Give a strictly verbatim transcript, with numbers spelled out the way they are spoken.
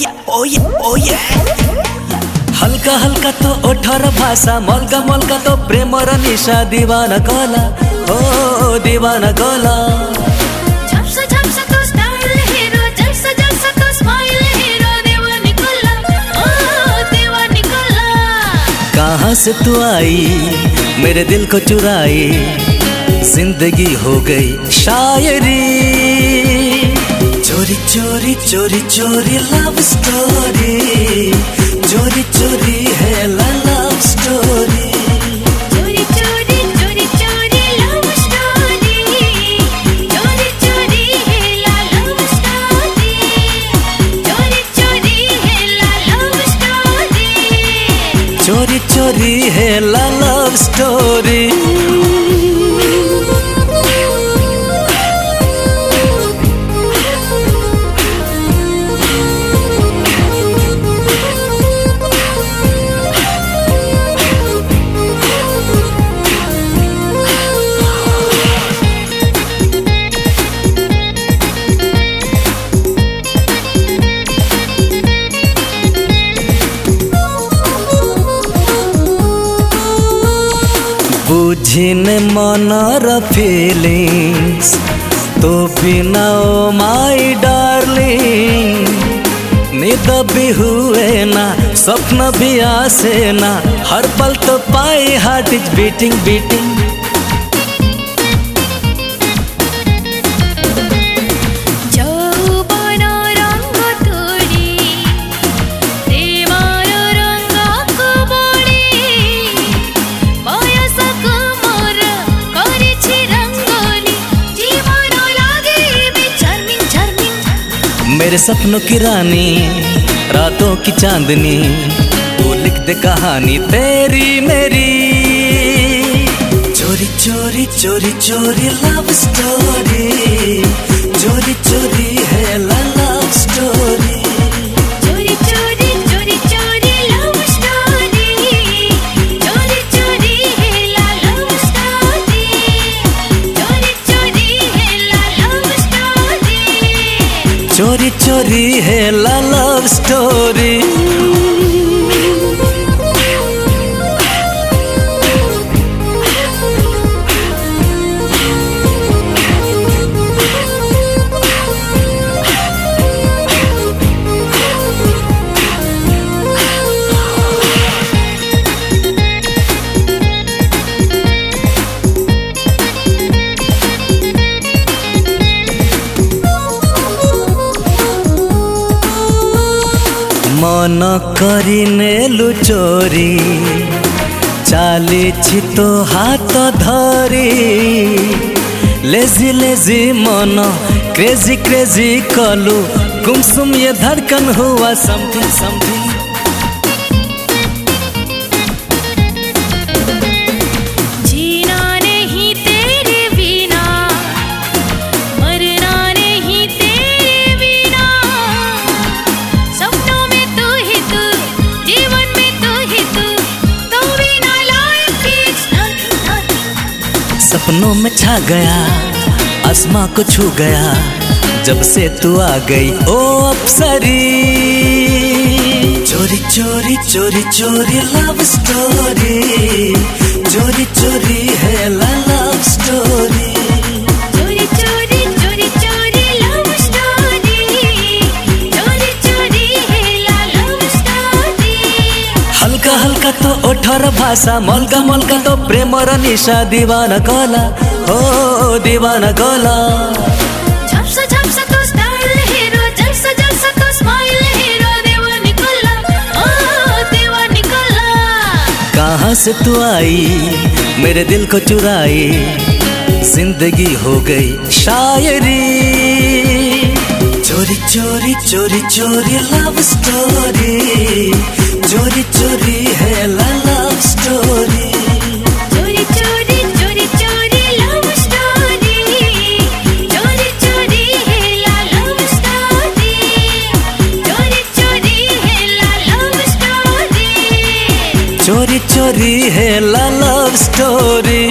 ओये ओये ओये हल्का हल्का तो ओठर भाषा मल्का मल्का तो प्रेम र निशा दीवाना कला ओ दीवाना कला झप्सा झप्सा तो स्टाइल हीरो जलसा जलसा तो स्माइल हीरो दीवानी कला ओ दीवानी कला। कहाँ से तू आई मेरे दिल को चुराई जिंदगी हो गई शायरी चोरी चोरी चोरी चोरी लव स्टोरी चोरी चोरी है लव स्टोरी चोरी चोरी चोरी चोरी लव स्टोरी चोरी चोरी है लव स्टोरी चोरी चोरी है लव स्टोरी चोरी चोरी है लव स्टोरी। बुझिने मनर फीलिंग्स तो बिना ओ माई डार्लिंग निद भी हुए ना स्वप्न भी आसे ना हर पल तो पाई हार्ट इज बीटिंग बीटिंग मेरे सपनों की रानी रातों की चांदनी तू लिख दे कहानी तेरी मेरी चोरी चोरी चोरी चोरी लव स्टोरी चोरी चोरी है लव स्टोरी चोरी चोरी चोरी चोरी लव स्टोरी चोरी चोरी है लव स्टोरी चोरी चोरी है लव स्टोरी चोरी चोरी है लव स्टोरी। मन करिनेलु चोरी चालीछि तो हाथ धरी लेजी लेजी मन क्रेजी क्रेजी कलु गुमसुम ये धड़कन हुआ समथिंग समथिंग सपनों में छा गया आसमां को छू गया जब से तू आ गई ओ अप्सरी चोरी चोरी चोरी चोरी लव स्टोरी चोरी चोरी है लव स्टोरी चोरी चोरी चोरी चोरी लव स्टोरी चोरी चोरी है लव स्टोरी हल्का हल्का तो ओठर भाषा मल्का मल्का तो प्रेम र निशा दीवाना कला ओ दीवाना कला झप्सा झप्सा तो स्टाइल हीरो जलसा जलसा तो स्माइल हीरो दीवानी कला ओ दीवानी कला। कहाँ से तू आई मेरे दिल को चुराई जिंदगी हो गई शायरी चोरी चोरी चोरी चोरी लव स्टोरी चोरी चोरी है लव स्टोरी चोरी चोरी चोरी चोरी लव स्टोरी चोरी चोरी है लव स्टोरी चोरी चोरी है लव स्टोरी चोरी चोरी है लव स्टोरी।